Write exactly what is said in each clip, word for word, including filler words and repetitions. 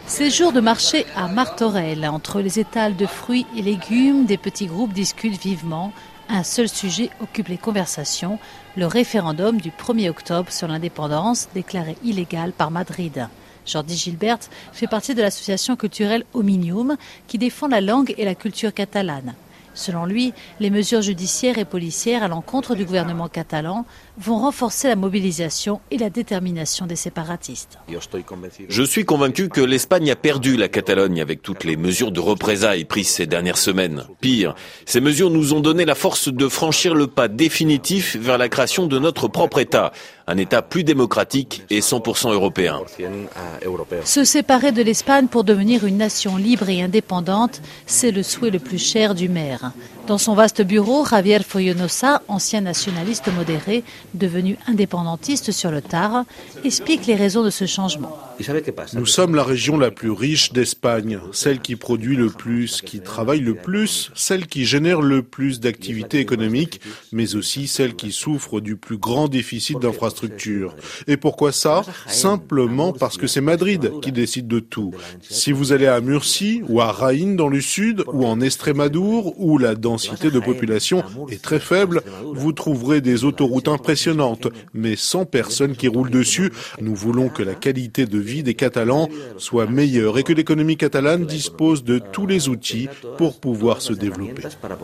Ces jours de marché à Martorell, entre les étals de fruits et légumes, des petits groupes discutent vivement. Un seul sujet occupe les conversations, le référendum du premier octobre sur l'indépendance déclaré illégal par Madrid. Jordi Gilbert fait partie de l'association culturelle Omnium qui défend la langue et la culture catalane. Selon lui, les mesures judiciaires et policières à l'encontre du gouvernement catalan vont renforcer la mobilisation et la détermination des séparatistes. Je suis convaincu que l'Espagne a perdu la Catalogne avec toutes les mesures de représailles prises ces dernières semaines. Pire, ces mesures nous ont donné la force de franchir le pas définitif vers la création de notre propre État, un État plus démocratique et cent pour cent européen. Se séparer de l'Espagne pour devenir une nation libre et indépendante, c'est le souhait le plus cher du maire. Dans son vaste bureau, Javier Follonosa, ancien nationaliste modéré, devenu indépendantiste sur le tard, explique les raisons de ce changement. Nous sommes la région la plus riche d'Espagne, celle qui produit le plus, qui travaille le plus, celle qui génère le plus d'activités économiques, mais aussi celle qui souffre du plus grand déficit d'infrastructures. Et pourquoi ça ? Simplement parce que c'est Madrid qui décide de tout. Si vous allez à Murcie ou à Jaén dans le sud ou en Estrémadure où la densité de population est très faible, vous trouverez des autoroutes impressionnantes, mais sans personne qui roule dessus. Nous voulons que la qualité de vie des Catalans soit meilleure et que l'économie catalane dispose de tous les outils pour pouvoir se développer.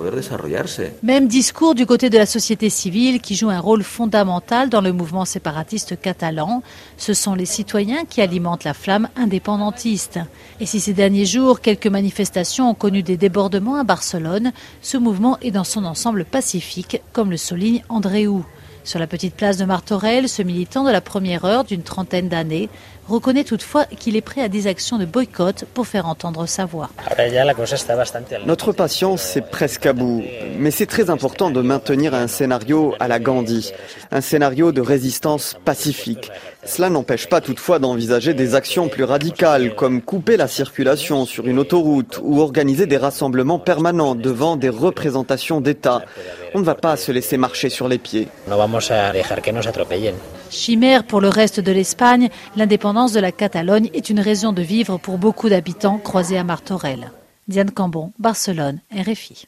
Même discours du côté de la société civile qui joue un rôle fondamental dans le mouvement séparatiste catalan. Ce sont les citoyens qui alimentent la flamme indépendantiste. Et si ces derniers jours, quelques manifestations ont connu des débordements à Barcelone, ce mouvement est dans son ensemble pacifique, comme le souligne Andreu. Sur la petite place de Martorell, ce militant de la première heure d'une trentaine d'années reconnaît toutefois qu'il est prêt à des actions de boycott pour faire entendre sa voix. Notre patience est presque à bout, mais c'est très important de maintenir un scénario à la Gandhi, un scénario de résistance pacifique. Cela n'empêche pas toutefois d'envisager des actions plus radicales, comme couper la circulation sur une autoroute ou organiser des rassemblements permanents devant des représentations d'État. On ne va pas se laisser marcher sur les pieds. Chimère pour le reste de l'Espagne, l'indépendance de la Catalogne est une raison de vivre pour beaucoup d'habitants croisés à Martorell. Diane Cambon, Barcelone, R F I.